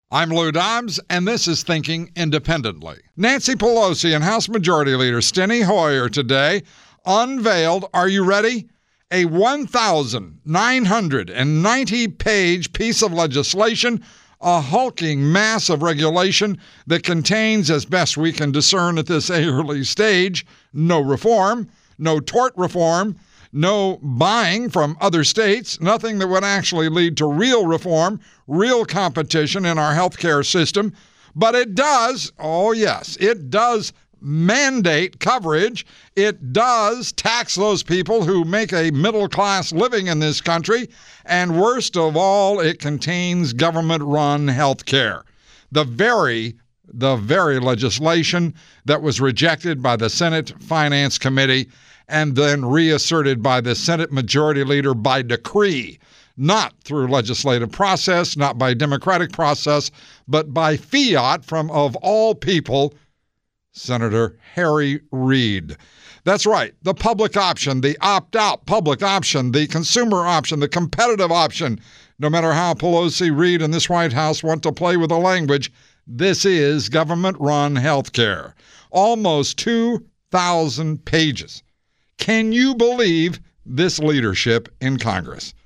I'm Lou Dobbs, and this is Thinking Independently. Nancy Pelosi and House Majority Leader Steny Hoyer today unveiled, are you ready? A 1,990-page piece of legislation, a hulking mass of regulation that contains, as best we can discern at this early stage, no reform, no tort reform, no buying from other states, nothing that would actually lead to real reform, real competition in our healthcare system. But it does, oh yes, it does mandate coverage. It does tax those people who make a middle-class living in this country. And worst of all, it contains government-run healthcare. The very legislation that was rejected by the Senate Finance Committee and then reasserted by the Senate Majority Leader by decree, not through legislative process, not by democratic process, but by fiat from, of all people, Senator Harry Reid. That's right, the public option, the opt-out public option, the consumer option, the competitive option. No matter how Pelosi, Reid, and this White House want to play with the language, this is government-run health care. Almost 2,000 pages. Can you believe this leadership in Congress?